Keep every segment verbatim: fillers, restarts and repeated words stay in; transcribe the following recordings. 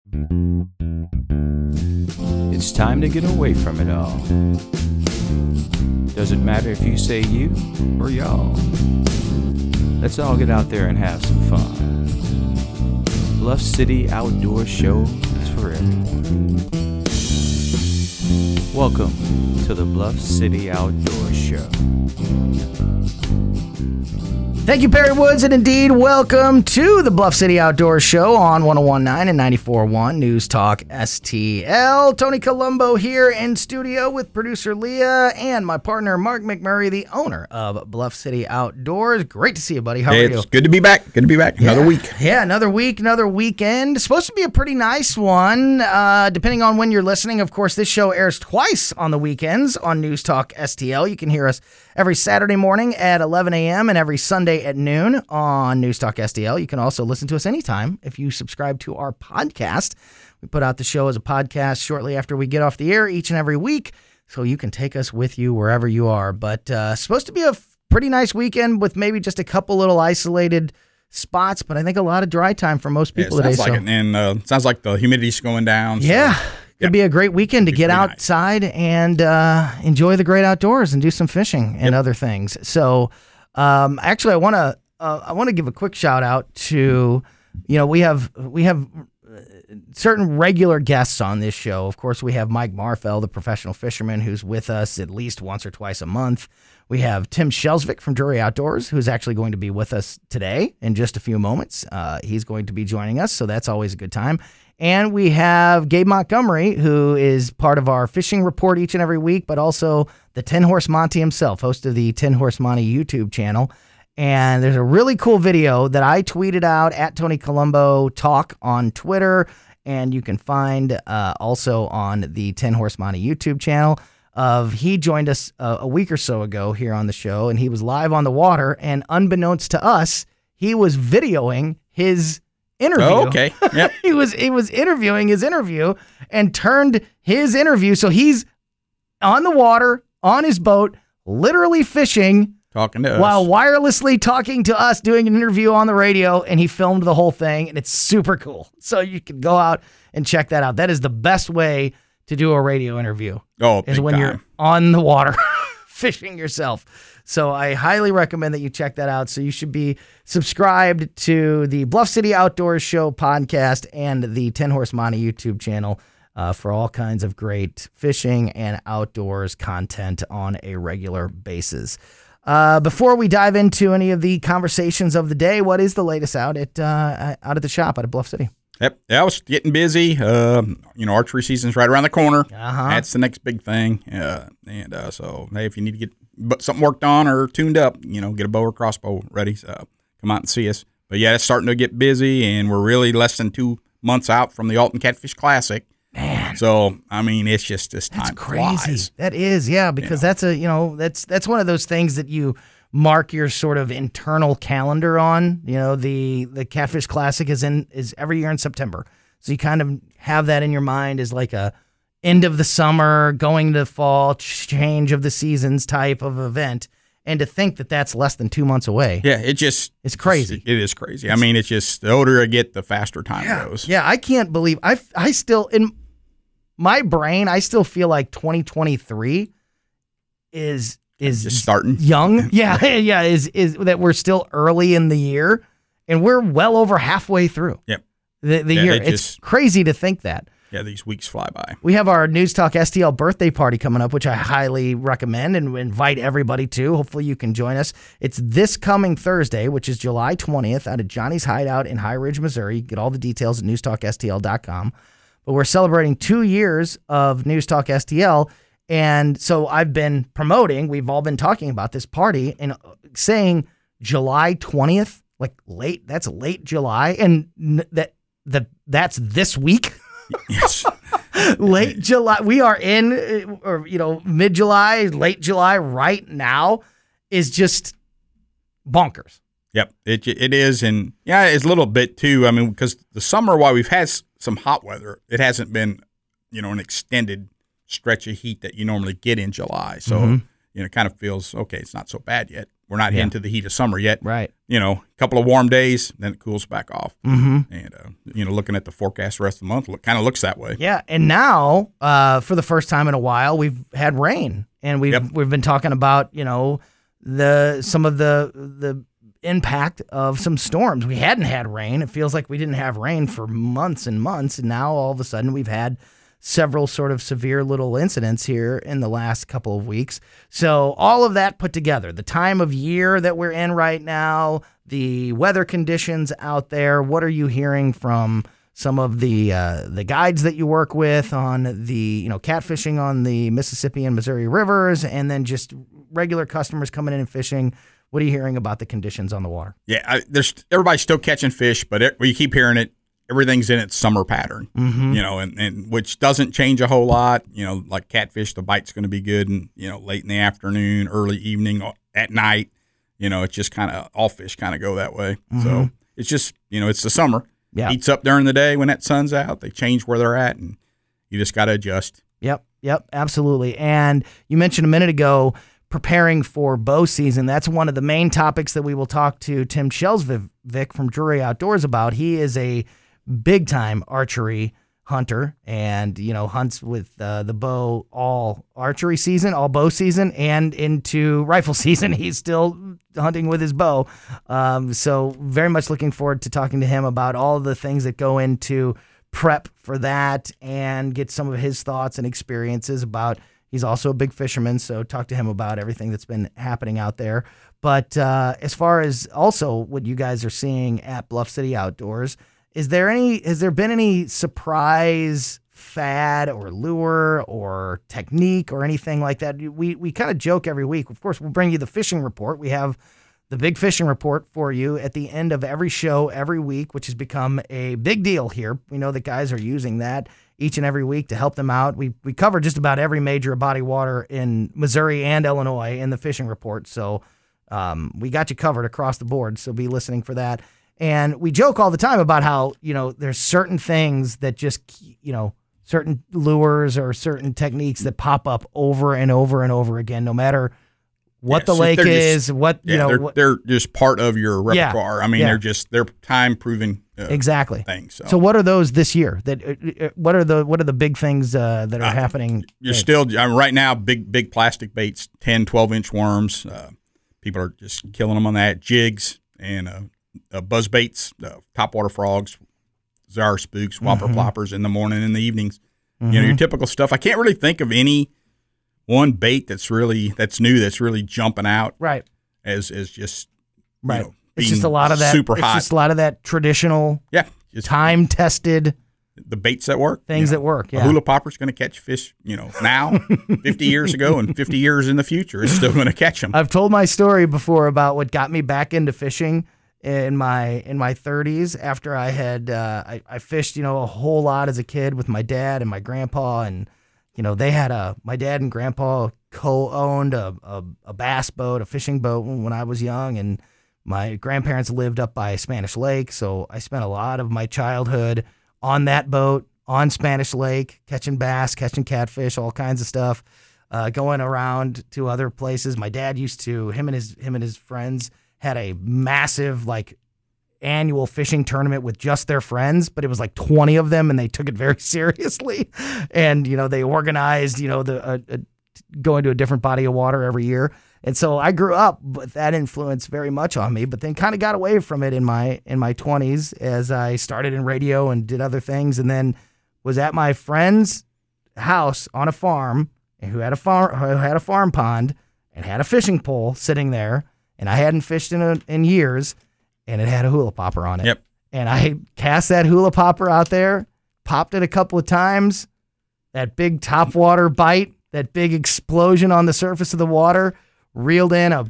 It's time to get away from it all. Doesn't matter if you say you or y'all. Let's all get out there and have some fun. Bluff City Outdoor Show is for everyone. Welcome to the Bluff City Outdoor Show. Thank you, Perry Woods, and indeed, welcome to the Bluff City Outdoor Show on one oh one point nine and ninety-four point one News Talk S T L. Tony Colombo here in studio with producer Leah and my partner Mark McMurray, the owner of Bluff City Outdoors. Great to see you, buddy. How hey, are you? It's good to be back. Good to be back. Another yeah. week. Yeah, another week, another weekend. Supposed to be a pretty nice one, uh, depending on when you're listening. Of course, this show airs twice on the weekends on News Talk S T L. You can hear us every Saturday morning at eleven a.m. and every Sunday at noon on News Talk S T L. You can also listen to us anytime if you subscribe to our podcast. We put out the show as a podcast shortly after we get off the air each and every week, so you can take us with you wherever you are. But uh, supposed to be a f- pretty nice weekend with maybe just a couple little isolated spots, but I think a lot of dry time for most people yeah, it today. Sounds like so. it, and uh, sounds like the humidity's going down. So. Yeah. It'd be a great weekend to get nice. outside and uh, enjoy the great outdoors and do some fishing and yep. other things. So, um, actually, I want to uh, I want to give a quick shout out to, you know, we have we have certain regular guests on this show. Of course, we have Mike Marfell, the professional fisherman, who's with us at least once or twice a month. We have Tim Shelsvik from Drury Outdoors, who's actually going to be with us today in just a few moments. Uh, he's going to be joining us, so that's always a good time. And we have Gabe Montgomery, who is part of our fishing report each and every week, but also the Ten Horse Monty himself, host of the Ten Horse Monty YouTube channel. And there's a really cool video that I tweeted out at Tony Colombo Talk on Twitter, and you can find uh, also on the Ten Horse Monty YouTube channel. Of he joined us uh, a week or so ago here on the show, and he was live on the water. And unbeknownst to us, he was videoing his interview. Oh, okay. Yep. he was he was interviewing his interview and turned his interview. So he's on the water, on his boat, literally fishing, talking to us while wirelessly talking to us, doing an interview on the radio, and he filmed the whole thing, and it's super cool. So you can go out and check that out. That is the best way to do a radio interview. Oh, is when time. you're on the water fishing yourself. So I highly recommend that you check that out. So you should be subscribed to the Bluff City Outdoors Show podcast and the Ten Horse Monty YouTube channel uh, for all kinds of great fishing and outdoors content on a regular basis. Uh, before we dive into any of the conversations of the day, what is the latest out at uh, out at the shop out of Bluff City? Yep, yeah, I was getting busy. Uh, you know, archery season's right around the corner. Uh-huh. That's the next big thing. Uh, and uh, so, hey, if you need to get something worked on or tuned up, you know, get a bow or crossbow ready. So come out and see us. But yeah, it's starting to get busy, and we're really less than two months out from the Alton Catfish Classic. Man, so I mean, it's just this that's time crazy. flies. That is, yeah, because Yeah. that's a you know that's that's one of those things that you mark your sort of internal calendar on. You know, the the Catfish Classic is in is every year in September, so you kind of have that in your mind as like a end of the summer, going to fall, change of the seasons type of event. And to think that that's less than two months away. Yeah, it just It's crazy. It is crazy. I mean, it's just the older I get, the faster time Yeah, goes. yeah, I can't believe I I still in my brain I still feel like twenty twenty-three is is Just starting. young. Yeah, yeah, is is that we're still early in the year and we're well over halfway through. Yep. The the Yeah, year. it It's just- crazy to think that. Yeah, these weeks fly by. We have our News Talk S T L birthday party coming up, which I highly recommend and invite everybody to. Hopefully you can join us. It's this coming Thursday, which is July twentieth, out of Johnny's Hideout in High Ridge, Missouri. You can get all the details at news talk s t l dot com. But we're celebrating two years of News Talk S T L, and so I've been promoting, we've all been talking about this party and saying July twentieth, like late, that's late July, and n- that that that's this week. Yes. Late July. We are in, uh, or you know, mid July, late July right now is just bonkers. Yep, it it is, and yeah, it's a little bit too. I mean, because the summer, while we've had s- some hot weather, it hasn't been, you know, an extended stretch of heat that you normally get in July. So Mhm. you know, it kind of feels okay. It's not so bad yet. we're not Yeah. into the heat of summer yet. Right. You know, a couple of warm days, then it cools back off. Mm-hmm. And, uh, you know, looking at the forecast the rest of the month, look, kind of looks that way. Yeah, and now uh, for the first time in a while, we've had rain, and we've Yep. we've been talking about you know the some of the the impact of some storms. We hadn't had rain. It feels like we didn't have rain for months and months, and now all of a sudden we've had several sort of severe little incidents here in the last couple of weeks. So all of that put together, the time of year that we're in right now, the weather conditions out there, what are you hearing from some of the uh, the guides that you work with on the, you know, catfishing on the Mississippi and Missouri rivers, and then just regular customers coming in and fishing? What are you hearing about the conditions on the water? Yeah, I, there's everybody's still catching fish, but it, we keep hearing it. Everything's in its summer pattern, Mm-hmm. you know, and, and which doesn't change a whole lot. You know, like catfish, the bite's going to be good, and you know, late in the afternoon, early evening, at night. You know, it's just kind of all fish kind of go that way. Mm-hmm. So it's just, you know, it's the summer. Yeah. Heats up during the day when that sun's out. They change where they're at, and you just got to adjust. Yep, yep, absolutely. And you mentioned a minute ago preparing for bow season. That's one of the main topics that we will talk to Tim Shelsvik from Drury Outdoors about. He is a big time archery hunter, and you know, hunts with uh, the bow all archery season, all bow season, and into rifle season. He's still hunting with his bow. Um, so very much looking forward to talking to him about all the things that go into prep for that, and get some of his thoughts and experiences about. He's also a big fisherman, so talk to him about everything that's been happening out there. But uh, as far as also what you guys are seeing at Bluff City Outdoors, is there any? Has there been any surprise fad or lure or technique or anything like that? We we kind of joke every week. Of course, we'll bring you the fishing report. We have the big fishing report for you at the end of every show every week, which has become a big deal here. We know that guys are using that each and every week to help them out. We we cover just about every major body of water in Missouri and Illinois in the fishing report. So um, we got you covered across the board. So be listening for that. And we joke all the time about how, you know, there's certain things that just, you know, certain lures or certain techniques that pop up over and over and over again, no matter what Yeah, the so lake they're is, just- what, Yeah, you know, they're, what, they're just part of your Yeah, repertoire. I mean, yeah. they're just they're time proven uh, exactly. things. So, So what are those this year? That uh, uh, what are the what are the big things uh, that are Uh, happening? you're Uh, still I mean, right now big big plastic baits, ten, twelve inch worms. Uh, people are just killing them on that. Jigs and uh, uh, buzz baits, uh, topwater frogs, czar spooks, whopper Mm-hmm. ploppers in the morning and the evenings. You know, your typical stuff. I can't really think of any one bait that's really that's new that's really jumping out right. as as just you Right. know, It's being just a lot of that. super it's hot. just a lot of that traditional, Yeah, just time tested the baits that work, things you that know. work. A Yeah. hula popper's going to catch fish, you know, now, fifty years ago, and fifty years in the future, it's still going to catch them. I've told my story before about what got me back into fishing in my in my thirties after I had uh, I, I fished, you know, a whole lot as a kid with my dad and my grandpa, and you know, they had a my dad and grandpa co-owned a, a, a bass boat, a fishing boat when I was young, and my grandparents lived up by Spanish Lake, so I spent a lot of my childhood on that boat on Spanish Lake, catching bass, catching catfish, all kinds of stuff. Uh, going around to other places. My dad used to him and his him and his friends had a massive like annual fishing tournament with just their friends, but it was like twenty of them, and they took it very seriously. And you know, they organized, you know, the uh, uh, going to a different body of water every year. And so I grew up with that influence very much on me, but then kind of got away from it in my in my twenties as I started in radio and did other things, and then was at my friend's house on a farm, and who had a farm who had a farm pond and had a fishing pole sitting there, and I hadn't fished in a, in years, and it had a hula popper on it. Yep. And I cast that hula popper out there, popped it a couple of times, that big topwater bite, that big explosion on the surface of the water, reeled in a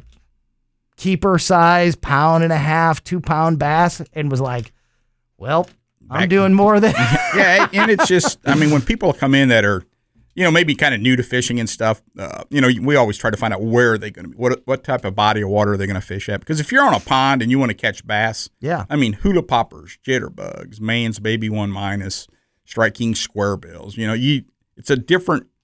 keeper size, pound and a half, two pound bass, and was like, well, I'm Back- doing more of that. Yeah, and it's just, I mean, when people come in that are, you know, maybe kind of new to fishing and stuff, uh, you know, we always try to find out where are they going to be, what what type of body of water are they going to fish at? Because if you're on a pond and you want to catch bass, Yeah. I mean, hula poppers, jitterbugs, Man's Baby One Minus, Strike King square bills, you know, you it's a different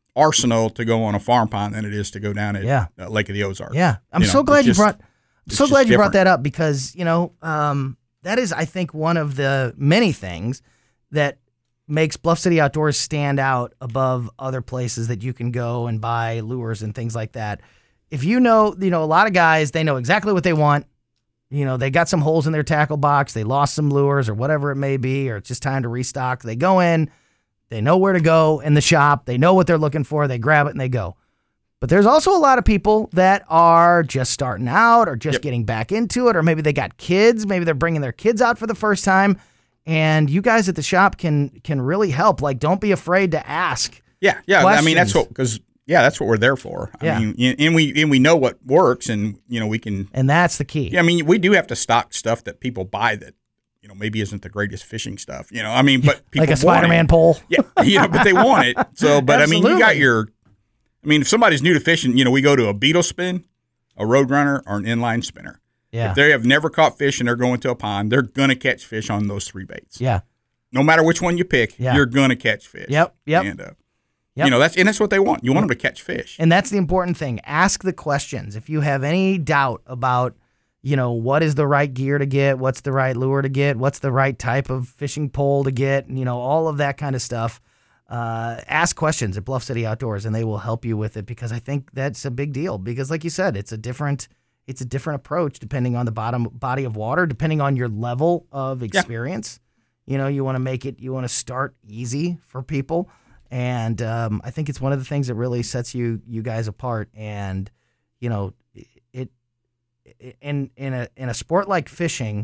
arsenal to go on a farm pond than it is to go down at Yeah. uh, Lake of the Ozarks. Yeah, I'm You know, so glad it's you just- brought. I'm it's so just glad you brought different. that up because you know um, that is, I think, one of the many things that makes Bluff City Outdoors stand out above other places that you can go and buy lures and things like that. If you know, you know, a lot of guys, they know exactly what they want. You know, they got some holes in their tackle box, they lost some lures or whatever it may be, or it's just time to restock. They go in, they know where to go in the shop, they know what they're looking for, they grab it and they go. But there's also a lot of people that are just starting out or just Yep. getting back into it, or maybe they got kids, maybe they're bringing their kids out for the first time. And you guys at the shop can can really help. Like, don't be afraid to ask. Yeah, yeah. I mean, that's questions. what because yeah, that's what we're there for. I Yeah. mean, and we and we know what works, and you know we can. And that's the key. Yeah, I mean, we do have to stock stuff that people buy that you know maybe isn't the greatest fishing stuff. You know, I mean, but people Like a want Spider-Man it. pole. Yeah, you know, but they want it. So, but I mean, you got Absolutely. your. I mean, if somebody's new to fishing, you know, we go to a beetle spin, a road runner, or an inline spinner. Yeah. If they have never caught fish and they're going to a pond, they're gonna catch fish on those three baits. Yeah. No matter which one you pick, Yeah. you're gonna catch fish. Yep, yep. And uh, Yep. you know that's and that's what they want. You want them to catch fish. And that's the important thing. Ask the questions. If you have any doubt about, you know, what is the right gear to get, what's the right lure to get, what's the right type of fishing pole to get, you know, all of that kind of stuff, uh, ask questions at Bluff City Outdoors and they will help you with it, because I think that's a big deal. Because like you said, it's a different it's a different approach depending on the bottom body of water, depending on your level of experience. You know, you want to make it, you want to start easy for people. And um, I think it's one of the things that really sets you you guys apart. And, you know, it, it in in a in a sport like fishing,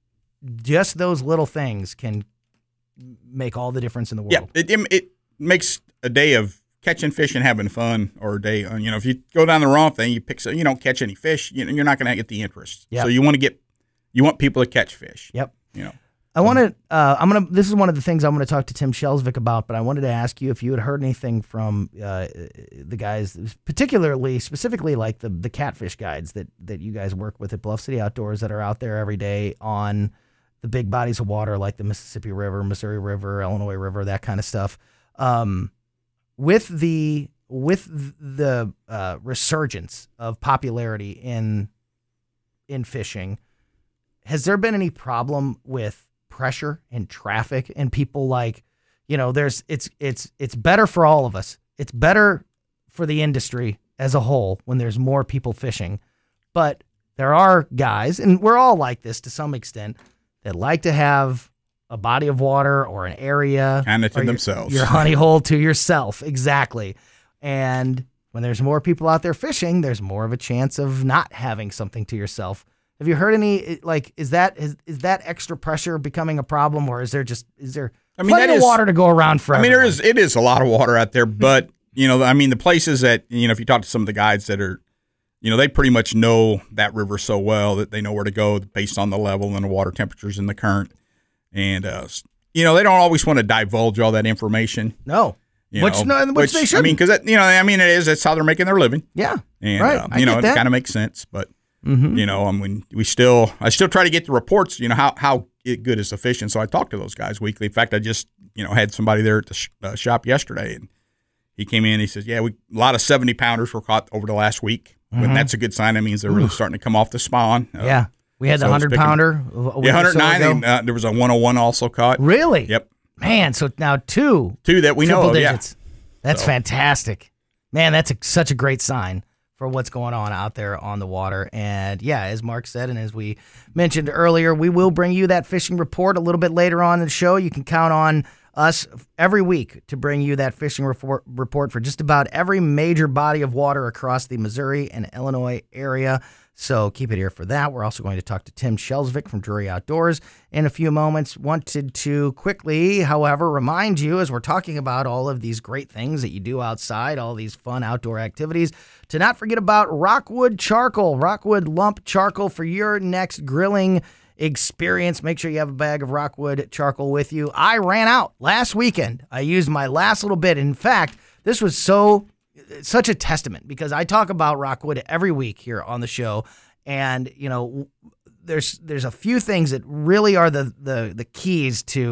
just those little things can make all the difference in the world. Yeah, it, it it makes a day of catching fish and having fun, or a day, uh, you know, if you go down the wrong thing, you pick, some, you don't catch any fish, you know, you're not going to get the interest. Yep. So you want to get, you want people to catch fish. Yep. You know. I want to. Uh, I'm gonna. This is one of the things I'm going to talk to Tim Shelsvik about. But I wanted to ask you if you had heard anything from uh, the guys, particularly, specifically, like the the catfish guides that that you guys work with at Bluff City Outdoors, that are out there every day on the big bodies of water like the Mississippi River, Missouri River, Illinois River, that kind of stuff. Um, with the with the uh, resurgence of popularity in in fishing, has there been any problem with pressure and traffic and people, like, you know, there's it's it's it's better for all of us. It's better for the industry as a whole when there's more people fishing. But there are guys, and we're all like this to some extent, that like to have a body of water or an area Kind of to or your- themselves. Your honey hole to yourself. Exactly. And when there's more people out there fishing, there's more of a chance of not having something to yourself. Have you heard any, like, is that is, is that extra pressure becoming a problem, or is there just is there I mean, plenty that of is- water to go around for I mean, there everyone? is it is a lot of water out there, but you know, I mean, the places that you know, if you talk to some of the guides that are, you know, they pretty much know that river so well that they know where to go based on the level and the water temperatures and the current, and uh, you know, they don't always want to divulge all that information. No, You which know, no, which, they I should. mean, because you know, I mean, it is that's how they're making their living, yeah, and right. uh, I you know, get it that. kind of makes sense, but. Mhm. You know, I mean, we still, I still try to get the reports, you know, how, how good is the fishing. So I talk to those guys weekly. In fact, I just, you know, had somebody there at the sh- uh, shop yesterday, and he came in and he says, yeah, we, a lot of seventy pounders were caught over the last week. Mhm. When that's a good sign. That means they're really starting to come off the spawn. Uh, Yeah, we had the so it's hundred picking- pounder. a week Yeah, or so one oh nine. ago. And, uh, there was a one oh one also caught. Really? Yep. Man, so now two Two that we know triple of, yeah. digits. That's So- fantastic. Man, that's a, such a great sign for what's going on out there on the water. And yeah, as Mark said, and as we mentioned earlier, we will bring you that fishing report a little bit later on in the show. You can count on us every week to bring you that fishing report, report for just about every major body of water across the Missouri and Illinois area. So keep it here for that. We're also going to talk to Tim Shelsvik from Drury Outdoors in a few moments. Wanted to quickly, however, remind you, as we're talking about all of these great things that you do outside, all these fun outdoor activities, to not forget about Rockwood Charcoal, Rockwood Lump Charcoal for your next grilling experience. Make sure you have a bag of Rockwood Charcoal with you. I ran out last weekend. I used my last little bit. In fact, this was so such a testament, because I talk about Rockwood every week here on the show, and you know, there's there's a few things that really are the the the keys to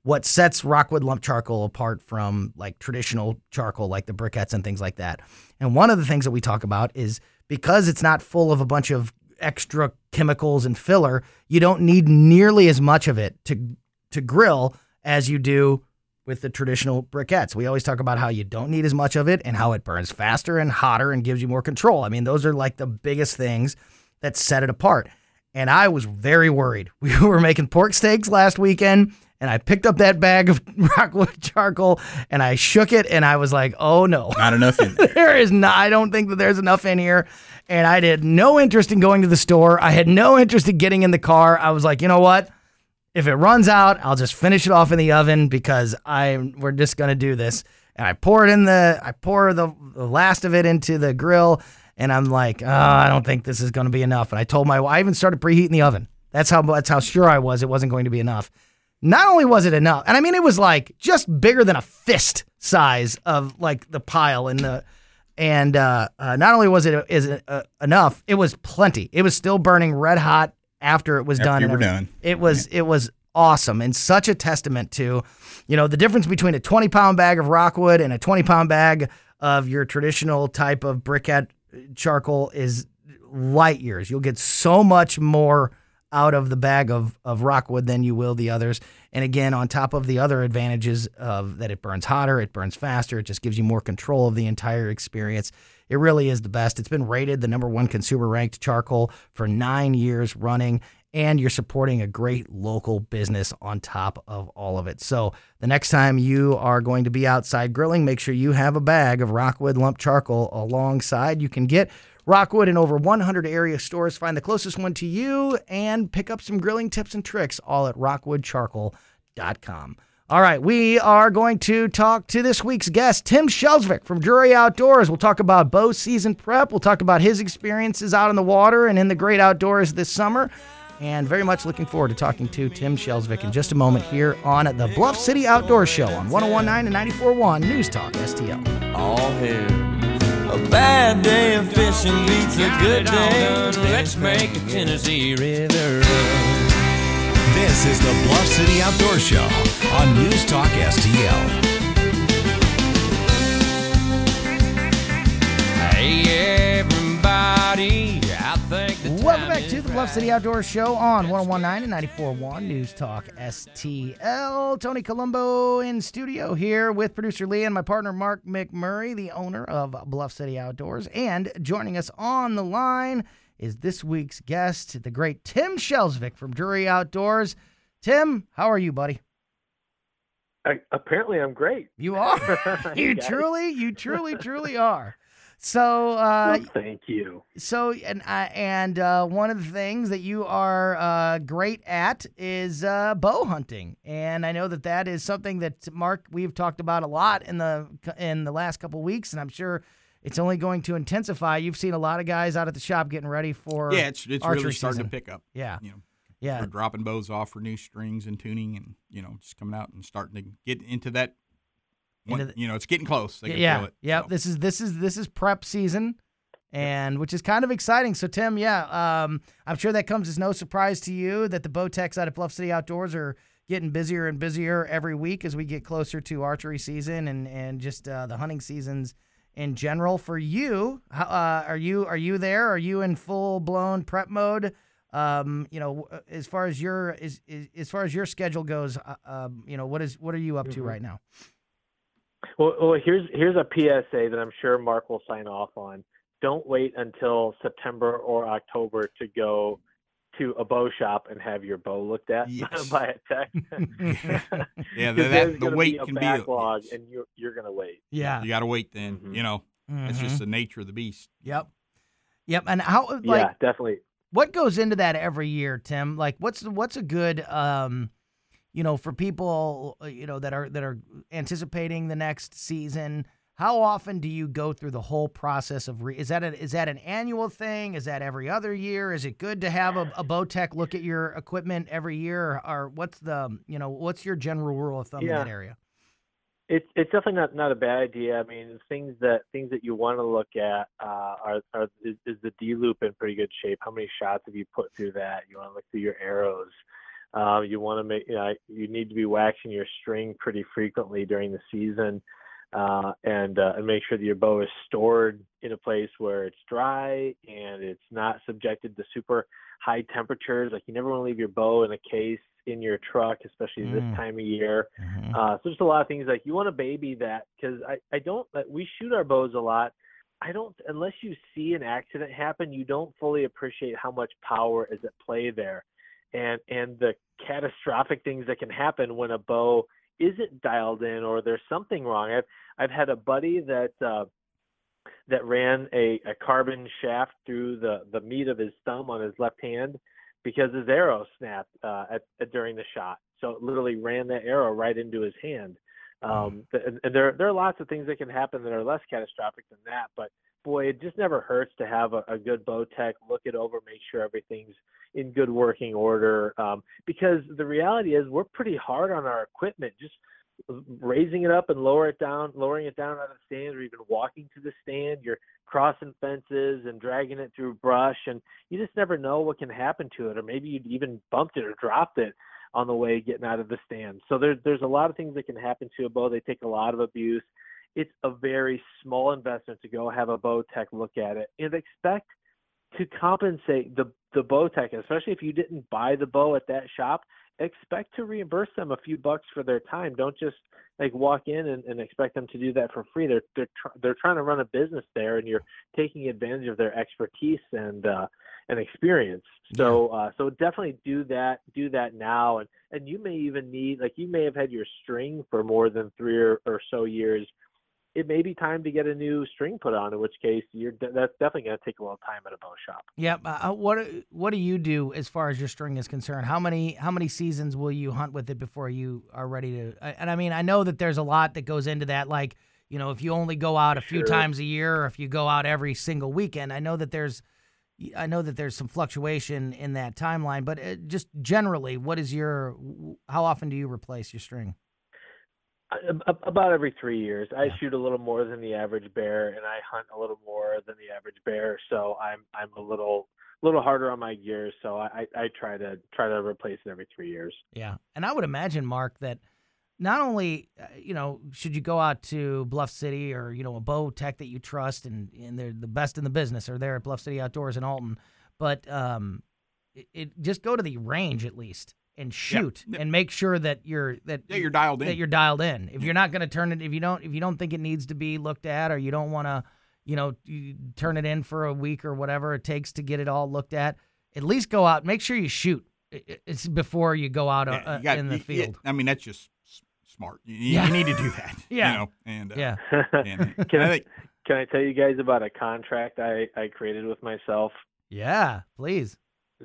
what sets Rockwood lump charcoal apart from like traditional charcoal, like the briquettes and things like that. And one of the things that we talk about is because it's not full of a bunch of extra chemicals and filler, you don't need nearly as much of it to to grill as you do with the traditional briquettes. We always talk about how you don't need as much of it and how it burns faster and hotter and gives you more control. I mean, those are like the biggest things that set it apart. And I was very worried. We were making pork steaks last weekend, and I picked up that bag of Rockwood charcoal and I shook it, and I was like, oh no. Not enough in there. There is not, I don't think that there's enough in here. And I had no interest in going to the store. I had no interest in getting in the car. I was like, you know what? If it runs out, I'll just finish it off in the oven because I we're just gonna do this. And I pour it in the I pour the, the last of it into the grill, and I'm like, oh, I don't think this is gonna be enough. And I told my I even started preheating the oven. That's how that's how sure I was it wasn't going to be enough. Not only was it enough, and I mean it was like just bigger than a fist size of like the pile in the. And uh, uh, not only was it is it, uh, enough, it was plenty. It was still burning red hot after it was After done. you and were everything. done. It was it was awesome and such a testament to, you know, the difference between a twenty pound bag of Rockwood and a twenty pound bag of your traditional type of briquette charcoal is light years. You'll get so much more out of the bag of, of Rockwood than you will the others. And again, on top of the other advantages of that it burns hotter, it burns faster, it just gives you more control of the entire experience. It really is the best. It's been rated the number one consumer ranked charcoal for nine years running, and you're supporting a great local business on top of all of it. So the next time you are going to be outside grilling, make sure you have a bag of Rockwood lump charcoal alongside. You can get Rockwood in over one hundred area stores. Find the closest one to you and pick up some grilling tips and tricks all at rockwood charcoal dot com. All right, we are going to talk to this week's guest, Tim Shelsvik from Drury Outdoors. We'll talk about bow season prep. We'll talk about his experiences out in the water and in the great outdoors this summer. And very much looking forward to talking to Tim Shelsvik in just a moment here on the Bluff City Outdoors Show on one oh one point nine and ninety-four point one News Talk S T L. All hail. A bad day of fishing beats a good day. Let's make a Tennessee River run. This is the Bluff City Outdoor Show on News Talk S T L. Hey everybody, I think the Welcome time back is to the Bluff City right. Outdoors Show on one oh one point nine and ninety-four point one News Talk S T L. Tony Colombo in studio here with producer Lee and my partner Mark McMurray, the owner of Bluff City Outdoors. And joining us on the line is this week's guest, the great Tim Shelsvik from Drury Outdoors. Tim, how are you, buddy? I, apparently, I'm great. You are. you Guys. truly, you truly, truly are. So, uh, Well, thank you. So, and uh, and uh, one of the things that you are uh, great at is uh, bow hunting, and I know that that is something that Mark we've talked about a lot in the in the last couple of weeks, and I'm sure it's only going to intensify. You've seen a lot of guys out at the shop getting ready for Yeah, it's it's archery really starting season. to pick up. Yeah, You know, yeah, we're dropping bows off for new strings and tuning, and you know, just coming out and starting to get into that. One, Into the- you know, it's getting close. They can yeah, feel it. yeah. So. This is this is this is prep season, and which is kind of exciting. So Tim, yeah, um, I'm sure that comes as no surprise to you that the bow techs out at Bluff City Outdoors are getting busier and busier every week as we get closer to archery season and and just uh, the hunting seasons in general. For you, how- uh, are you are you there? Are you in full blown prep mode? Um, you know, as far as your as, as far as your schedule goes, uh, um, you know, what is what are you up to Mhm. right now? Well, well, here's here's a P S A that I'm sure Mark will sign off on. Don't wait until September or October to go to a bow shop and have your bow looked at Yes. by a tech. Yeah, 'Cause that, there's the gonna wait be a can be backlog, yes. and you're you're gonna wait. Yeah. You got to wait then. Mhm. You know, that's Mhm. just the nature of the beast. Yep. Yep. And how like yeah, definitely. what goes into that every year, Tim? Like what's what's a good um you know, for people uh, you know that are that are anticipating the next season, how often do you go through the whole process of re- is that a, is that an annual thing? Is that every other year? Is it good to have a, a bow tech look at your equipment every year, or, or what's the you know what's your general rule of thumb Yeah. in that area? It's it's definitely not, not a bad idea. I mean, things that things that you want to look at uh, are are is, is the D loop in pretty good shape? How many shots have you put through that? You want to look through your arrows. Uh, you want to make you, know, you need to be waxing your string pretty frequently during the season, uh, and uh, and make sure that your bow is stored in a place where it's dry and it's not subjected to super high temperatures. Like you never want to leave your bow in a case in your truck, especially Mm. this time of year. Mhm. Uh, so just a lot of things like you want to baby that, because I, I don't, like, we shoot our bows a lot. I don't, unless you see an accident happen, you don't fully appreciate how much power is at play there. And, and the catastrophic things that can happen when a bow isn't dialed in or there's something wrong. I've, I've had a buddy that, uh, that ran a, a carbon shaft through the, the meat of his thumb on his left hand because his arrow snapped uh, at, at, during the shot. So it literally ran that arrow right into his hand. Um, and, and there, there are lots of things that can happen that are less catastrophic than that. But boy, it just never hurts to have a, a good bow tech look it over, make sure everything's in good working order. Um, because the reality is we're pretty hard on our equipment. Just raising it up and lower it down, lowering it down out of the stand, or even walking to the stand, you're crossing fences and dragging it through brush, and you just never know what can happen to it. Or maybe you'd even bumped it or dropped it on the way getting out of the stand. So there's there's a lot of things that can happen to a bow. They take a lot of abuse. It's a very small investment to go have a bow tech look at it and expect to compensate the the bow tech, especially if you didn't buy the bow at that shop. Expect to reimburse them a few bucks for their time. Don't just like walk in and, and expect them to do that for free. They're they're tr- they're trying to run a business there, and you're taking advantage of their expertise and uh, and experience. So uh, so definitely do that do that now, and and you may even need, like, you may have had your string for more than three or, or so years. It may be time to get a new string put on, in which case you're de- that's definitely going to take a little time at a bow shop. Yep. Uh, what What do you do as far as your string is concerned? How many How many seasons will you hunt with it before you are ready to? And I mean, I know that there's a lot that goes into that. Like, you know, if you only go out a few Sure. times a year, or if you go out every single weekend, I know that there's, I know that there's some fluctuation in that timeline. But uh, just generally, what is your? How often do you replace your string? About every three years. I Yeah. shoot a little more than the average bear, and I hunt a little more than the average bear. So I'm I'm a little little harder on my gears. So I, I try to try to replace it every three years. Yeah, and I would imagine, Mark, that not only uh, you know, should you go out to Bluff City, or you know, a bow tech that you trust and and they're the best in the business, or they're at Bluff City Outdoors in Alton, but um, it, it just go to the range at least and shoot Yeah. and make sure that you're that Yeah, you're dialed in. that you're dialed in. If you're not going to turn it, if you don't if you don't think it needs to be looked at, or you don't want to, you know, you turn it in for a week or whatever it takes to get it all looked at, at least go out. Make sure you shoot. It's before you go out Yeah, uh, you got- in the you- field. yeah, I mean, that's just s- smart. You, you Yeah. need to do that. Yeah. You know, and uh, Yeah. and Can I I, think can I tell you guys about a contract I, I created with myself? Yeah, please.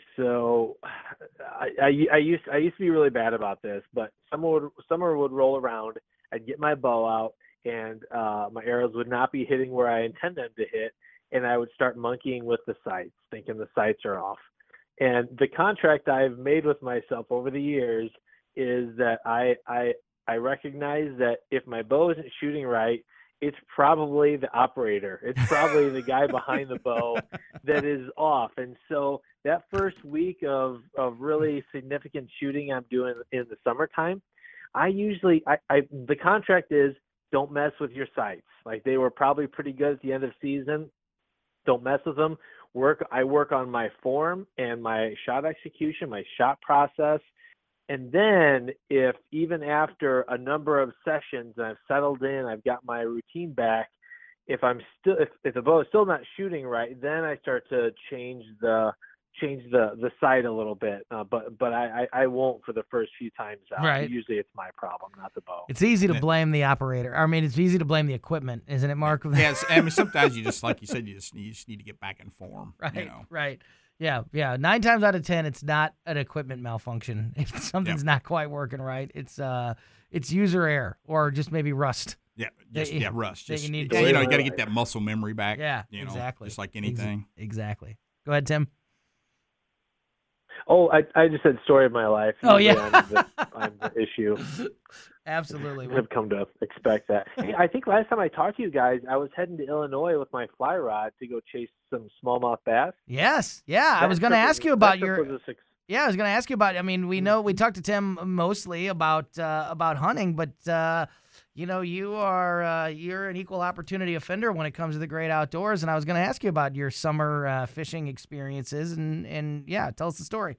So I, I, I used I used to be really bad about this, but summer would summer would roll around. I'd get my bow out, and uh, my arrows would not be hitting where I intend them to hit, and I would start monkeying with the sights, thinking the sights are off. And the contract I've made with myself over the years is that I I I recognize that if my bow isn't shooting right, it's probably the operator. It's probably the guy behind the bow that is off. And so that first week of, of really significant shooting I'm doing in the summertime, I usually, I, I the contract is don't mess with your sights. Like, they were probably pretty good at the end of season. Don't mess with them. Work. I work on my form and my shot execution, my shot process. And then if even after a number of sessions and I've settled in, I've got my routine back, if I'm still, if, if the bow is still not shooting right, then I start to change the, change the, the sight a little bit. Uh, but, but I, I, I won't for the first few times out. Right. Usually it's my problem, not the bow. It's easy to Yeah. blame the operator. I mean, it's easy to blame the equipment, isn't it, Mark? yes, I mean, sometimes you just, like you said, you just, you just need to get back in form. Right, You know? right. Yeah, yeah. Nine times out of ten, it's not an equipment malfunction. If something's Yep. not quite working right, it's uh, it's user error, or just maybe rust. Yeah, just you- yeah, rust. that Just you need you, to- know, you got to get that muscle memory back. Yeah, you know, exactly. Just like Ex- anything. exactly. Go ahead, Tim. Oh, I, I just said story of my life. Oh, Usually yeah. I'm the, I'm the issue. Absolutely. I've come to expect that. Hey, I think last time I talked to you guys, I was heading to Illinois with my fly rod to go chase some smallmouth bass. Yes. Yeah. I That was going to trip ask you about that trip your. was a suc- Yeah, I was going to ask you about. I mean, we know we talked to Tim mostly about uh, about hunting, but uh, you know, you are uh, you're an equal opportunity offender when it comes to the great outdoors. And I was going to ask you about your summer uh, fishing experiences, and and yeah, tell us the story.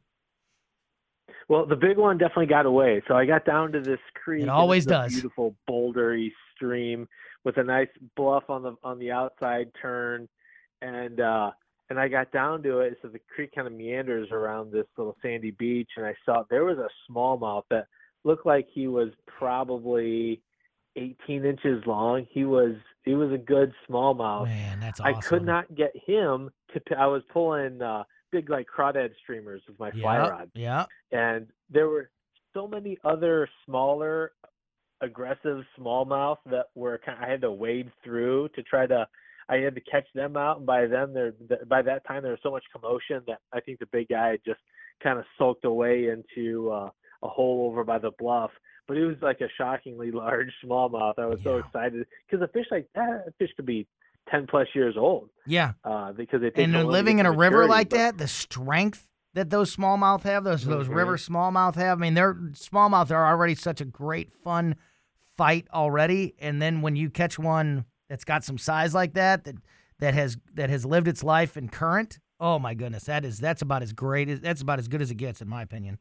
Well, the big one definitely got away. So I got down to this creek. It always and it's a does. Beautiful bouldery stream with a nice bluff on the on the outside turn, and uh, and I got down to it. So the creek kind of meanders around this little sandy beach, and I saw there was a smallmouth that looked like he was probably eighteen inches long. He was he was a good smallmouth. Man, that's awesome. I could not get him to. I was pulling uh, big like crawdad streamers with my fly Yeah, rod. yeah. And there were so many other smaller, aggressive smallmouth that were kind of, I had to wade through to try to, I had to catch them out. And by then, there, by that time, there was so much commotion that I think the big guy had just kind of sulked away into uh, a hole over by the bluff. But it was like a shockingly large smallmouth. I was so Yeah. excited because a fish like that, a fish could be ten plus years old. Yeah. Uh, because it And takes then a while to living get in to a river maturity, like but- that, the strength that those smallmouth have, those those Mhm. river smallmouth have. I mean, they're smallmouth are already such a great fun fight already, and then when you catch one that's got some size like that, that that has that has lived its life in current, oh my goodness, that is that's about as great as that's about as good as it gets, in my opinion.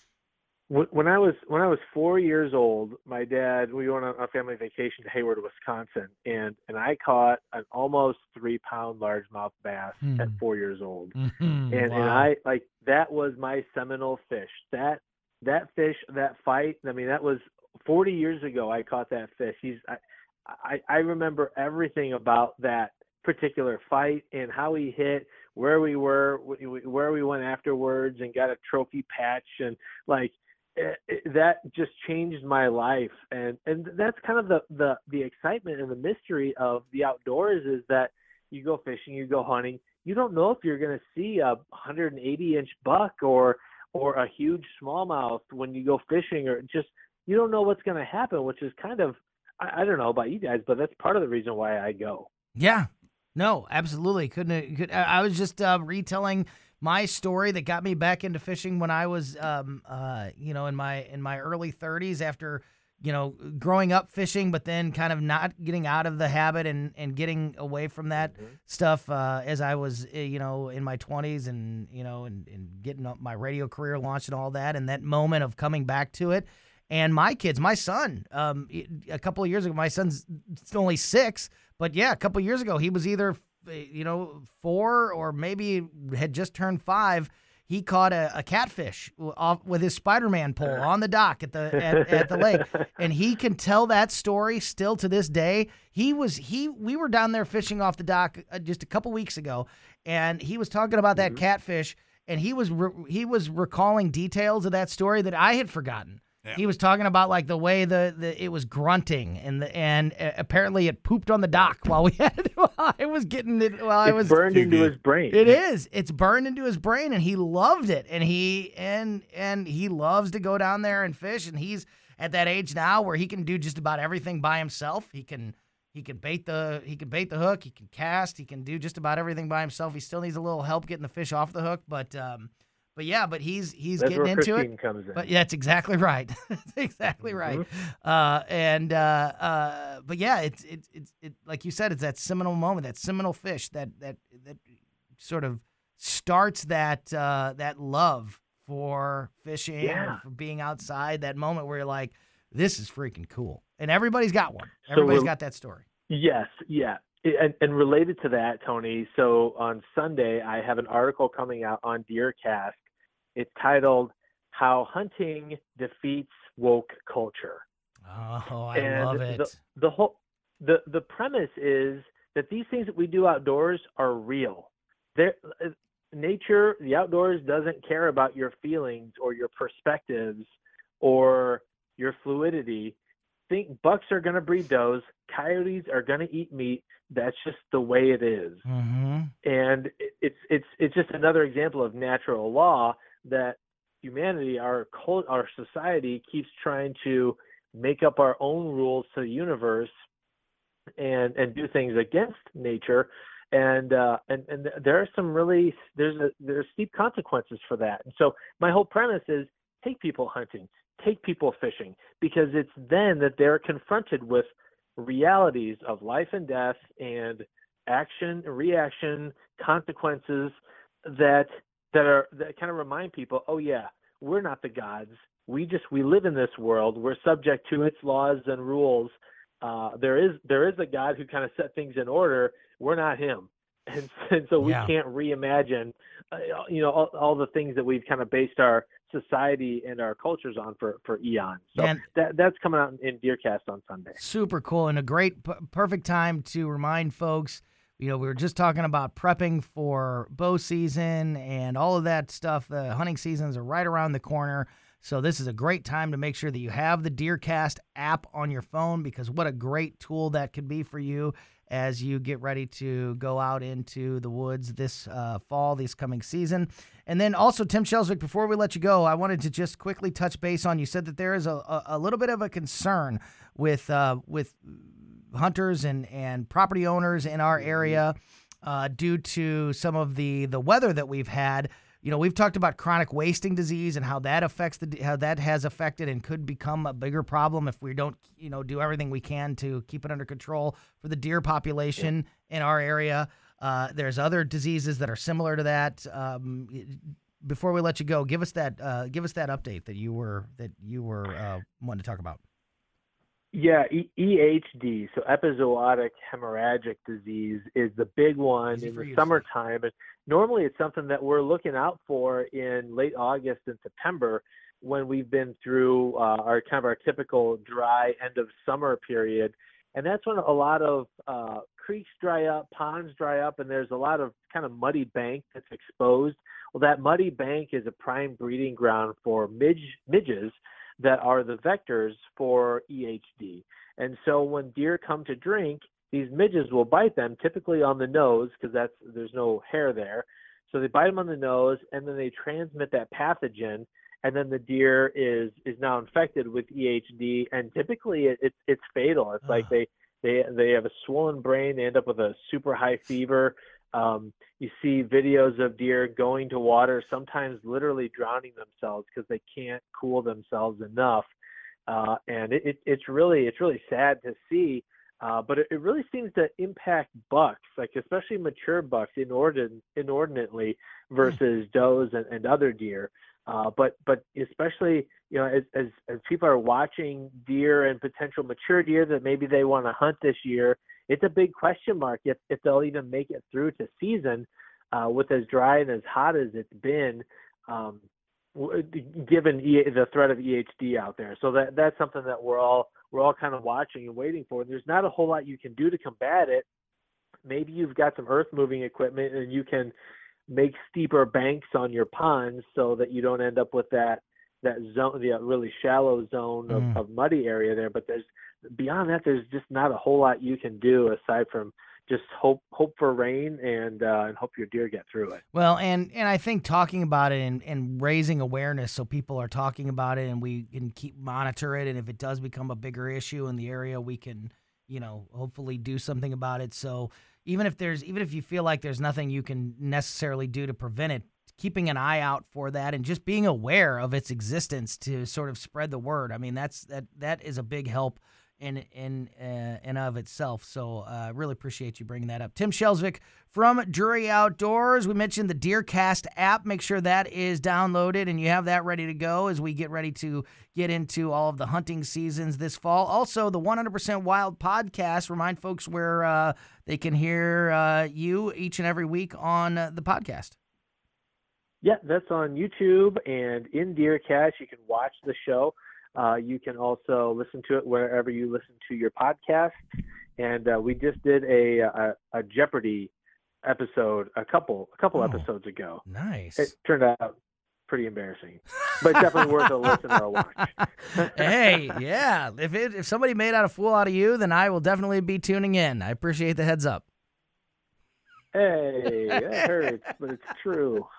When I was when I was four years old, my dad, we went on a family vacation to Hayward, Wisconsin, and and I caught an almost three pound largemouth bass Hmm. at four years old, Mm-hmm. and and I like that was my seminal fish. That that fish, that fight. I mean, that was forty years ago. I caught that fish. He's I I, I remember everything about that particular fight and how he hit, where we were, where we went afterwards, and got a trophy patch, and like. It, it, that just changed my life, and and that's kind of the the the excitement and the mystery of the outdoors is that you go fishing, you go hunting, you don't know if you're going to see a one hundred eighty inch buck or or a huge smallmouth when you go fishing, or just you don't know what's going to happen, which is kind of I, I don't know about you guys, but that's part of the reason why I go. Yeah, no, absolutely couldn't. Could, I I was just uh, retelling my story that got me back into fishing when I was, um, uh, you know, in my in my early thirties after, you know, growing up fishing, but then kind of not getting out of the habit and, and getting away from that Mm-hmm. stuff uh, as I was, uh, you know, in my twenties and, you know, and, and getting up my radio career launched and all that. And that moment of coming back to it. And my kids, my son, um, a couple of years ago, my son's only six, but yeah, a couple of years ago, he was either you know, four or maybe had just turned five. He caught a, a catfish off with his Spider-Man pole on the dock at the at, at the lake, and he can tell that story still to this day. He was he we were down there fishing off the dock uh, just a couple weeks ago, and he was talking about that mm-hmm. catfish, and he was re- he was recalling details of that story that I had forgotten. Yeah. He was talking about like the way the, the it was grunting and the and uh, apparently it pooped on the dock while we had while I was getting it while it's I was burned into his brain. It is. It's burned into his brain, and he loved it. And he and and he loves to go down there and fish. And he's at that age now where he can do just about everything by himself. He can he can bait the he can bait the hook. He can cast. He can do just about everything by himself. He still needs a little help getting the fish off the hook, but. Um, But yeah, but he's he's That's getting where into Christine it. Comes in. But yeah, that's exactly right. That's exactly right. Mm-hmm. Uh, and uh, uh, but yeah, it's it's it's it, like you said, it's that seminal moment, that seminal fish that that that sort of starts that uh, that love for fishing, yeah. or for being outside. That moment where you're like, this is freaking cool, and everybody's got one. Everybody's so got that story. Yes, yeah. And, and related to that, Tony, so on Sunday, I have an article coming out on DeerCast. It's titled, How Hunting Defeats Woke Culture. Oh, I and love it. The, the, whole, the, the premise is that these things that we do outdoors are real. They're, nature, the outdoors, doesn't care about your feelings or your perspectives or your fluidity. Think bucks are going to breed does, coyotes are going to eat meat. That's just the way it is. Mm-hmm. And it's it's it's just another example of natural law that humanity, our cult, our society keeps trying to make up our own rules to the universe and and do things against nature. And uh, and and there are some really there's a there's steep consequences for that. And so my whole premise is take people hunting, take people fishing, because it's then that they're confronted with realities of life and death and action, reaction, consequences that that are that kind of remind people, oh yeah, we're not the gods. We just we live in this world. We're subject to its laws and rules. Uh, there is there is a God who kind of set things in order. We're not him, and, and so we Yeah. can't reimagine, uh, you know, all, all the things that we've kind of based our society and our cultures on for, for eons. So Man. that that's coming out in Deercast on Sunday. Super cool, and a great, p- perfect time to remind folks. You know, we were just talking about prepping for bow season and all of that stuff. The hunting seasons are right around the corner. So this is a great time to make sure that you have the Deercast app on your phone, because what a great tool that could be for you as you get ready to go out into the woods this uh, fall, this coming season. And then also, Tim Shelsvik, before we let you go, I wanted to just quickly touch base on, you said that there is a, a, a little bit of a concern with uh, with hunters and, and property owners in our area uh, due to some of the, the weather that we've had. You know, we've talked about chronic wasting disease and how that affects the how that has affected and could become a bigger problem if we don't, you know, do everything we can to keep it under control for the deer population in our area. Uh, there's other diseases that are similar to that. Um, before we let you go, give us that uh, give us that update that you were that you were uh, wanting to talk about. Yeah, E- EHD, so epizootic hemorrhagic disease, is the big one Easy in for the you to say. summertime. And normally it's something that we're looking out for in late August and September, when we've been through uh, our kind of our typical dry end of summer period. And that's when a lot of uh, creeks dry up, ponds dry up, and there's a lot of kind of muddy bank that's exposed. Well, that muddy bank is a prime breeding ground for midge, midges that are the vectors for E H D. And so when deer come to drink, these midges will bite them, typically on the nose, because that's there's no hair there. So they bite them on the nose, and then they transmit that pathogen, and then the deer is is now infected with E H D, and typically it, it's it's fatal. It's like they they they have a swollen brain, they end up with a super high fever. Um, you see videos of deer going to water, sometimes literally drowning themselves because they can't cool themselves enough. Uh, and it, it, it's really it's really sad to see. Uh, but it, it really seems to impact bucks, like especially mature bucks, inordin- inordinately versus does and, and other deer. Uh, but but especially, you know, as, as as people are watching deer and potential mature deer that maybe they want to hunt this year, it's a big question mark if, if they'll even make it through to season uh, with as dry and as hot as it's been, um, w- given e- the threat of E H D out there. So that that's something that we're all we're all kind of watching and waiting for. And there's not a whole lot you can do to combat it. Maybe you've got some earth moving equipment and you can make steeper banks on your ponds so that you don't end up with that that zone, the really shallow zone of, Mm. of muddy area there. But there's beyond that, there's just not a whole lot you can do aside from just hope hope for rain and uh, and hope your deer get through it. Well, and, and I think talking about it and, and raising awareness so people are talking about it and we can keep monitor it. And if it does become a bigger issue in the area, we can, you know, hopefully do something about it. So even if there's even if you feel like there's nothing you can necessarily do to prevent it, keeping an eye out for that and just being aware of its existence to sort of spread the word. I mean, that's that that is a big help in in uh, in of itself. So I uh, really appreciate you bringing that up. Tim Shelsvik from Drury Outdoors. We mentioned the Deercast app. Make sure that is downloaded and you have that ready to go as we get ready to get into all of the hunting seasons this fall. Also, the one hundred percent Wild podcast. Remind folks where uh, they can hear uh, you each and every week on uh, the podcast. Yeah, that's on YouTube and in Deercast. You can watch the show. Uh, you can also listen to it wherever you listen to your podcast. And uh, we just did a, a a Jeopardy episode a couple a couple Oh, episodes ago. Nice. It turned out pretty embarrassing, but definitely worth a listen or a watch. Hey, yeah. If it if somebody made out a fool out of you, then I will definitely be tuning in. I appreciate the heads up. Hey, that hurts, but it's true.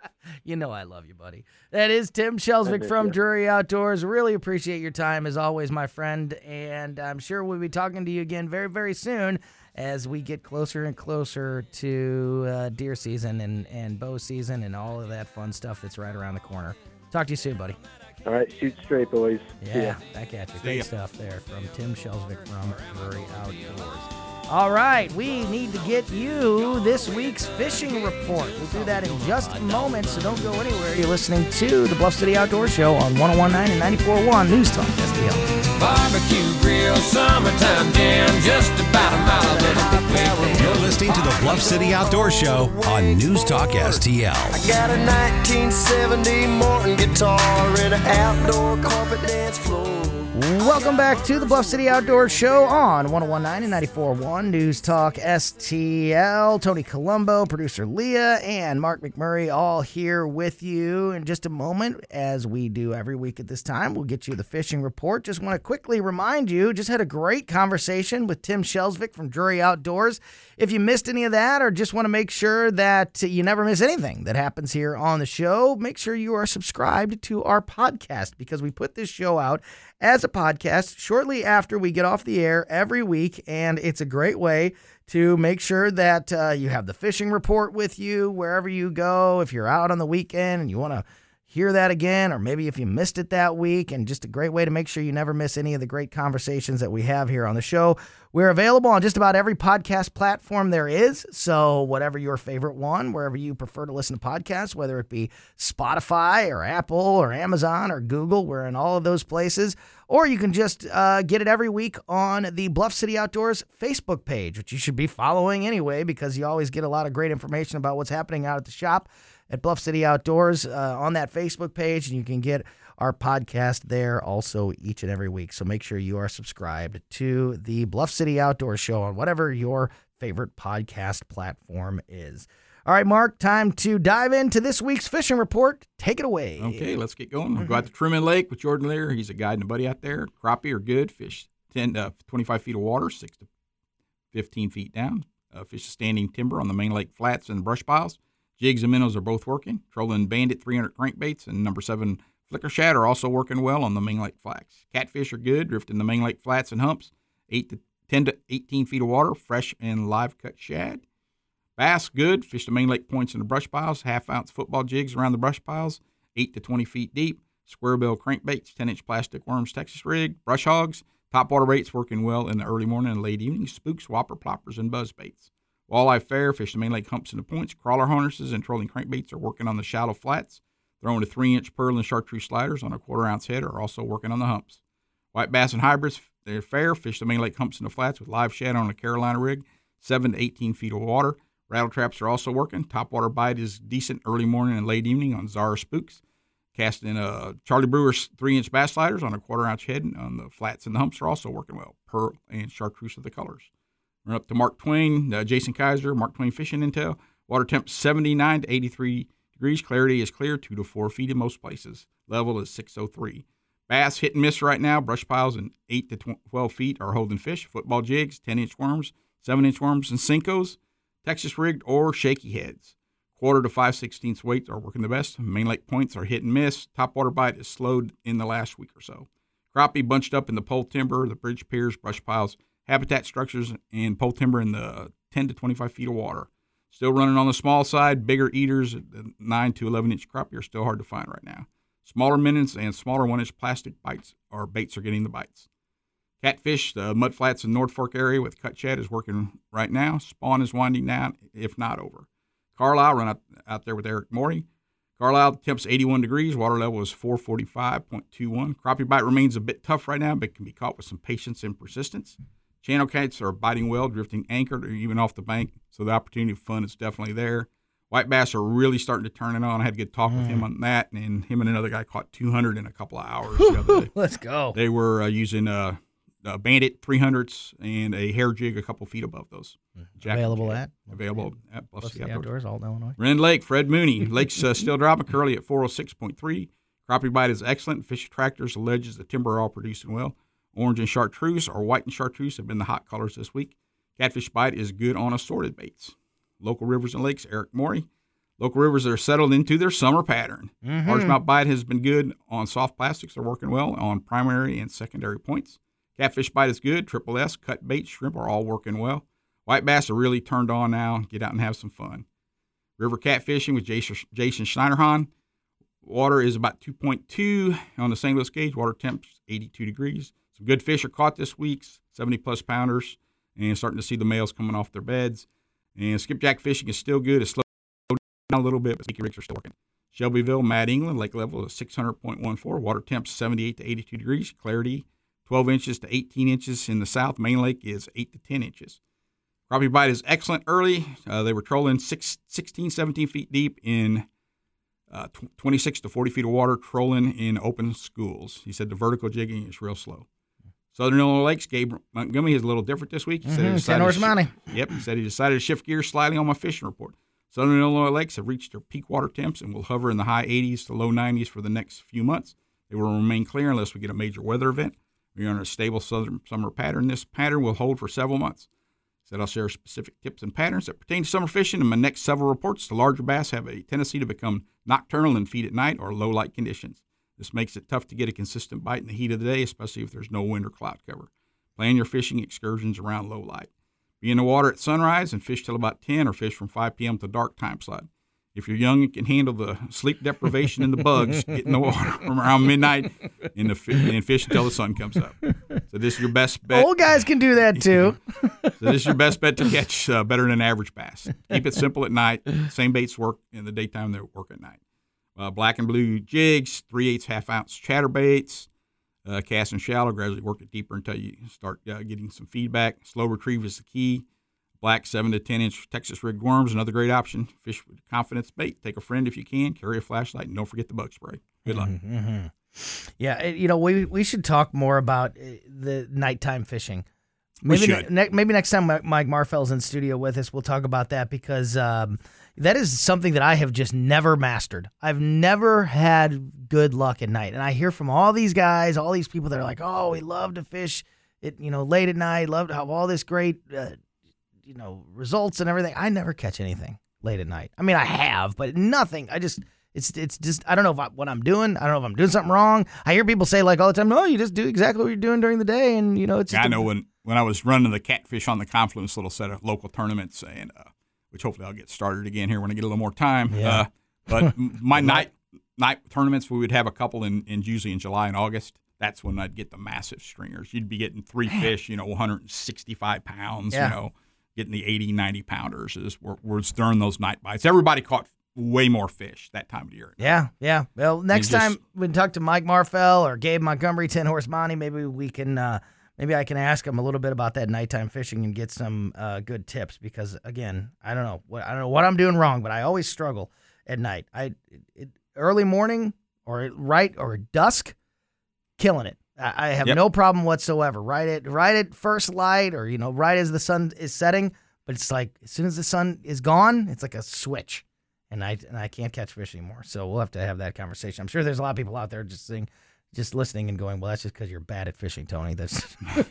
You know I love you, buddy. That is Tim Shelsvik miss from you. Drury Outdoors. Really appreciate your time as always, my friend, and I'm sure we'll be talking to you again very, very soon as we get closer and closer to uh, deer season and, and bow season and all of that fun stuff that's right around the corner. Talk to you soon, buddy. All right, shoot straight, boys. See ya. Yeah, back at you. See Great ya. stuff there from Tim Shelsvik from Drury Outdoors. All right, we need to get you this week's fishing report. We'll do that in just a moment, so don't go anywhere. You're listening to the Bluff City Outdoor Show on one oh one point nine and ninety-four point one News Talk S T L. Barbecue grill, summertime jam, just about a mile in a barrel. You're listening to the Bluff City Outdoor Show on News Talk S T L. I got a nineteen seventy Morton guitar and an outdoor carpet dance floor. Welcome back to the Bluff City Outdoor Show on one oh one point nine and ninety-four point one News Talk S T L. Tony Colombo, producer Leah, and Mark McMurray all here with you in just a moment. As we do every week at this time, we'll get you the fishing report. Just want to quickly remind you, just had a great conversation with Tim Shelsvik from Drury Outdoors. If you missed any of that or just want to make sure that you never miss anything that happens here on the show, make sure you are subscribed to our podcast because we put this show out as a podcast shortly after we get off the air every week, and it's a great way to make sure that uh, you have the fishing report with you wherever you go. If you're out on the weekend and you want to hear that again, or maybe if you missed it that week, and just a great way to make sure you never miss any of the great conversations that we have here on the show. We're available on just about every podcast platform there is, so whatever your favorite one, wherever you prefer to listen to podcasts, whether it be Spotify or Apple or Amazon or Google, we're in all of those places. Or you can just uh, get it every week on the Bluff City Outdoors Facebook page, which you should be following anyway because you always get a lot of great information about what's happening out at the shop at Bluff City Outdoors uh, on that Facebook page, and you can get our podcast there also each and every week. So make sure you are subscribed to the Bluff City Outdoors Show on whatever your favorite podcast platform is. All right, Mark, time to dive into this week's fishing report. Take it away. Okay, let's get going. We'll go out to Truman Lake with Jordan Lear. He's a guide and a buddy out there. Crappie are good. Fish ten to twenty-five feet of water, six to fifteen feet down. Uh, fish standing timber on the main lake flats and brush piles. Jigs and minnows are both working. Trolling Bandit three hundred crankbaits and number seven Flicker Shad are also working well on the main lake flats. Catfish are good, drifting the main lake flats and humps. eight to ten to eighteen feet of water, fresh and live cut shad. Bass, good. Fish the main lake points in the brush piles. Half ounce football jigs around the brush piles, eight to twenty feet deep. Square bill crankbaits, ten inch plastic worms, Texas rig. Brush hogs, topwater baits working well in the early morning and late evening. Spooks, whopper, ploppers, and buzz baits. Walleye fair, fish the main lake humps and the points. Crawler harnesses and trolling crankbaits are working on the shallow flats. Throwing to three inch pearl and chartreuse sliders on a quarter ounce head are also working on the humps. White bass and hybrids, they're fair. Fish the main lake humps and the flats with live shad on a Carolina rig, seven to eighteen feet of water. Rattle traps are also working. Topwater bite is decent early morning and late evening on Zara Spooks. Casting uh, Charlie Brewer's three inch bass sliders on a quarter ounce head on the flats and the humps are also working well. Pearl and chartreuse are the colors. We're up to Mark Twain, uh, Jason Kaiser, Mark Twain Fishing Intel. Water temp seventy-nine to eighty-three degrees. Clarity is clear, two to four feet in most places. Level is six oh three. Bass hit and miss right now. Brush piles and eight to twelve feet are holding fish. Football jigs, ten inch worms, seven inch worms, and Cincos. Texas rigged or shaky heads. Quarter to five sixteenths weight are working the best. Main lake points are hit and miss. Topwater bite is slowed in the last week or so. Crappie bunched up in the pole timber, the bridge piers, brush piles, habitat structures, and pole timber in the ten to twenty-five feet of water. Still running on the small side. Bigger eaters, the nine to eleven inch crappie are still hard to find right now. Smaller minnows and smaller one inch plastic bites or baits are getting the bites. Catfish, the mud flats in North Fork area with cut shad is working right now. Spawn is winding down, if not over. Carlisle, run out, out there with Eric Morty. Carlisle, temps eighty-one degrees. Water level is four forty-five point two one. Crappie bite remains a bit tough right now, but can be caught with some patience and persistence. Channel cats are biting well, drifting anchored or even off the bank, so the opportunity for fun is definitely there. White bass are really starting to turn it on. I had a good talk mm. with him on that, and him and another guy caught two hundred in a couple of hours the other day. Let's go. They were uh, using uh, uh, Bandit three hundreds and a hair jig a couple feet above those. Jack Available at? Available at Bluff City Outdoors. Outdoors, all Illinois. Rend Lake, Fred Mooney. Lake's uh, still dropping, curly at four oh six point three. Crappie bite is excellent. Fish attractors, the ledges, the timber are all producing well. Orange and chartreuse or white and chartreuse have been the hot colors this week. Catfish bite is good on assorted baits. Local rivers and lakes, Eric Morey. Local rivers that are settled into their summer pattern. Mm-hmm. Largemouth bite has been good on soft plastics. They're working well on primary and secondary points. Catfish bite is good. Triple S, cut bait, shrimp are all working well. White bass are really turned on now. Get out and have some fun. River catfishing with Jason, Jason Schneiderhan. Water is about two point two on the Saint Louis gauge. Water temp eighty-two degrees. Some good fish are caught this week, seventy plus pounders, and starting to see the males coming off their beds. And skipjack fishing is still good. It's slowed down a little bit, but sticky rigs are still working. Shelbyville, Mad England, lake level is six hundred point one four. Water temps seventy-eight to eighty-two degrees. Clarity twelve inches to eighteen inches in the south. Main Lake is eight to ten inches. Crappie bite is excellent early. Uh, they were trolling six, sixteen, seventeen feet deep in uh, twenty-six to forty feet of water, trolling in open schools. He said the vertical jigging is real slow. Southern Illinois Lakes, Gabe Montgomery is a little different this week. He said Mm-hmm. he ten horse money. Sh- yep, he said he decided to shift gears slightly on my fishing report. Southern Illinois Lakes have reached their peak water temps and will hover in the high eighties to low nineties for the next few months. They will remain clear unless we get a major weather event. We are in a stable southern summer pattern. This pattern will hold for several months. He said I'll share specific tips and patterns that pertain to summer fishing in my next several reports. The larger bass have a tendency to become nocturnal and feed at night or low light conditions. This makes it tough to get a consistent bite in the heat of the day, especially if there's no wind or cloud cover. Plan your fishing excursions around low light. Be in the water at sunrise and fish till about ten or fish from five p.m. to dark time slot. If you're young and can handle the sleep deprivation and the bugs, get in the water from around midnight and, the, and fish until the sun comes up. So this is your best bet. Old guys can do that too. So this is your best bet to catch uh, better than an average bass. Keep it simple at night. Same baits work in the daytime, they work at night. Uh, black and blue jigs, three-eighths half-ounce chatterbaits. Uh, cast and shallow, gradually work it deeper until you start uh, getting some feedback. Slow retrieve is the key. Black seven to ten inch Texas rigged worms, another great option. Fish with confidence bait. Take a friend if you can. Carry a flashlight, and don't forget the bug spray. Good luck. Mm-hmm. Yeah, it- you know, we we should talk more about uh, the nighttime fishing. We Maybe should. Ne- maybe next time Mi- Mike Marfell's in studio with us, we'll talk about that because um, that is something that I have just never mastered. I've never had good luck at night, and I hear from all these guys, all these people that are like, "Oh, we love to fish, it you know, late at night. Love to have all this great, uh, you know, results and everything." I never catch anything late at night. I mean, I have, but nothing. I just. It's it's just I don't know if I, what I'm doing. I don't know if I'm doing something wrong. I hear people say like all the time, "No, you just do exactly what you're doing during the day," and you know it's. Yeah, just I a- know when, when I was running the Catfish on the Confluence little set of local tournaments, and uh, which hopefully I'll get started again here when I get a little more time. Yeah. Uh, but m- my night night tournaments, we would have a couple in, in usually in July and August. That's when I'd get the massive stringers. You'd be getting three fish, you know, one hundred sixty-five pounds, Yeah. you know, getting the eighty, ninety pounders is were, was during those night bites. Everybody caught way more fish that time of the year. Yeah, yeah. Well, next just- time we talk to Mike Marfell or Gabe Montgomery, Ten Horse Monty, maybe we can, uh, maybe I can ask him a little bit about that nighttime fishing and get some uh, good tips because again, I don't know what I don't know what I'm doing wrong, but I always struggle at night. I it, it, early morning or right or dusk, killing it. I, I have Yep. no problem whatsoever. Right at right at first light or you know right as the sun is setting, but it's like as soon as the sun is gone, it's like a switch. And I and I can't catch fish anymore. So we'll have to have that conversation. I'm sure there's a lot of people out there just saying, just listening and going, well, that's just because you're bad at fishing, Tony. That's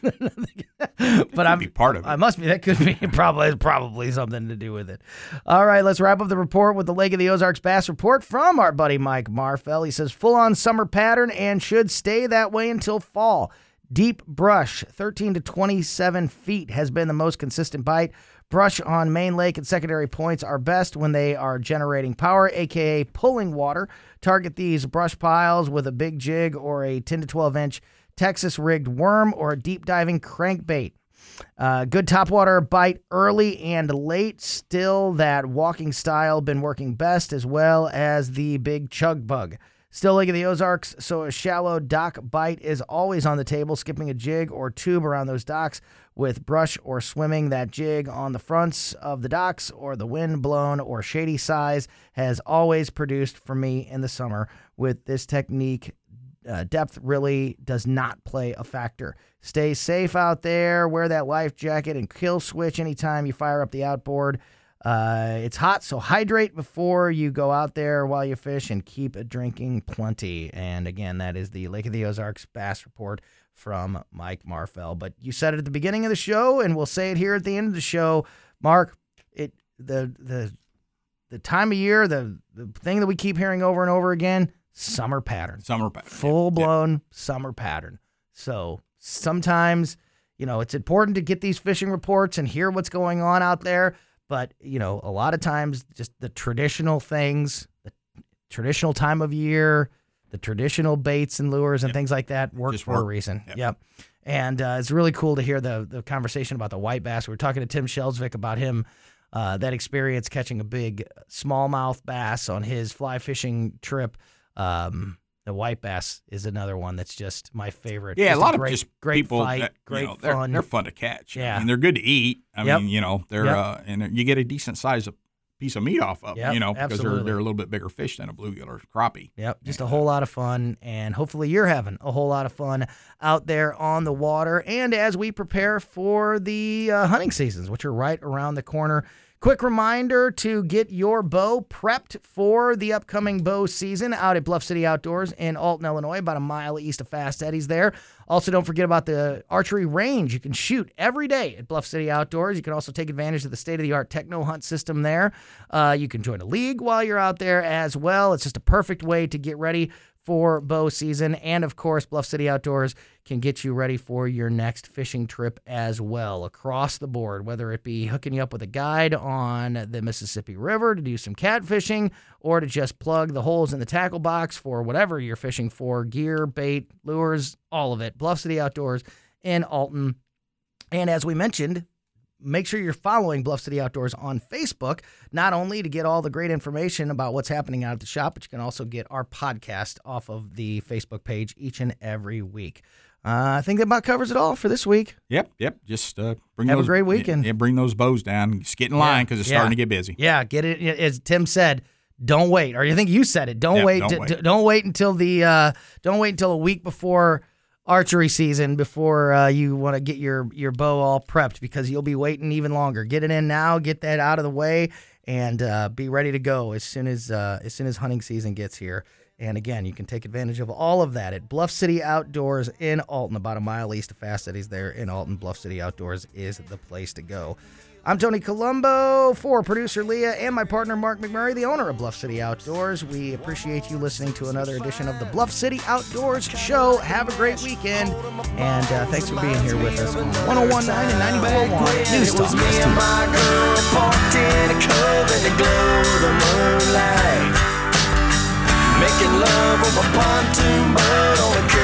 but I'm be part of it. I must be. That could be probably probably something to do with it. All right, let's wrap up the report with the Lake of the Ozarks Bass report from our buddy Mike Marfell. He says full on summer pattern and should stay that way until fall. Deep brush, thirteen to twenty-seven feet has been the most consistent bite. Brush on main lake and secondary points are best when they are generating power, aka pulling water. Target these brush piles with a big jig or a ten to twelve inch Texas rigged worm or a deep diving crankbait. Uh, good topwater bite early and late. Still that walking style been working best, as well as the big chug bug. Still Lake of the Ozarks, so a shallow dock bite is always on the table. Skipping a jig or tube around those docks with brush or swimming that jig on the fronts of the docks or the wind blown or shady size has always produced for me in the summer. With this technique, uh, depth really does not play a factor. Stay safe out there. Wear that life jacket and kill switch anytime you fire up the outboard. Uh, it's hot, so hydrate before you go out there while you fish and keep drinking plenty. And again, that is the Lake of the Ozarks Bass Report from Mike Marfell. But you said it at the beginning of the show, and we'll say it here at the end of the show. Mark, it the the the time of year, the, the thing that we keep hearing over and over again, summer pattern. Summer pattern. Full-blown yeah. summer pattern. So sometimes, you know, it's important to get these fishing reports and hear what's going on out there. But, you know, a lot of times just the traditional things, the traditional time of year, the traditional baits and lures and yep. things like that work just for work. a reason. Yep. yep. And uh, it's really cool to hear the the conversation about the white bass. We were talking to Tim Shelsvik about him, uh, that experience catching a big smallmouth bass on his fly fishing trip. Um, the white bass is another one that's just my favorite. Yeah, just a lot a great, of just great people fight, that, great you know, they're, fun. They're fun to catch. Yeah. I mean, they're good to eat. I yep. mean, you know, they're yep. uh, and you get a decent size of piece of meat off of yep, them, you know, because absolutely. they're they're a little bit bigger fish than a bluegill or crappie. Yep, just and, a whole lot of fun, and hopefully you're having a whole lot of fun out there on the water. And as we prepare for the uh, hunting seasons, which are right around the corner, quick reminder to get your bow prepped for the upcoming bow season out at Bluff City Outdoors in Alton, Illinois, about a mile east of Fast Eddie's there. Also, don't forget about the archery range. You can shoot every day at Bluff City Outdoors. You can also take advantage of the state-of-the-art Techno Hunt system there. Uh, you can join a league while you're out there as well. It's just a perfect way to get ready for bow season. And, of course, Bluff City Outdoors can get you ready for your next fishing trip as well across the board, whether it be hooking you up with a guide on the Mississippi River to do some catfishing or to just plug the holes in the tackle box for whatever you're fishing for, gear, bait, lures, all of it. Bluff City Outdoors in Alton. And as we mentioned, make sure you're following Bluff City Outdoors on Facebook, not only to get all the great information about what's happening out at the shop, but you can also get our podcast off of the Facebook page each and every week. Uh, I think that about covers it all for this week. Yep, yep. Just uh, bring Have those, a great weekend. Yeah, bring those bows down. Just get in line because it's yeah. starting to get busy. Yeah, get it. As Tim said, don't wait. Or you think you said it? Don't Yep, wait. don't D- wait. d- don't wait until the uh, don't wait until a week before archery season before uh, you want to get your your bow all prepped, because you'll be waiting even longer. Get it in now. Get that out of the way, and uh, be ready to go as soon as uh, as soon as hunting season gets here. And again, you can take advantage of all of that at Bluff City Outdoors in Alton, about a mile east of Fast Eddie's there in Alton. Bluff City Outdoors is the place to go. I'm Tony Colombo for producer Leah and my partner Mark McMurray, the owner of Bluff City Outdoors. We appreciate you listening to another edition of the Bluff City Outdoors Show. Have a great weekend, and uh, thanks for being here with us on one oh one point nine and ninety-four point one News Talk. It was me and my girl parked in a cove in the glow of the moonlight, making love over pontoon boat on the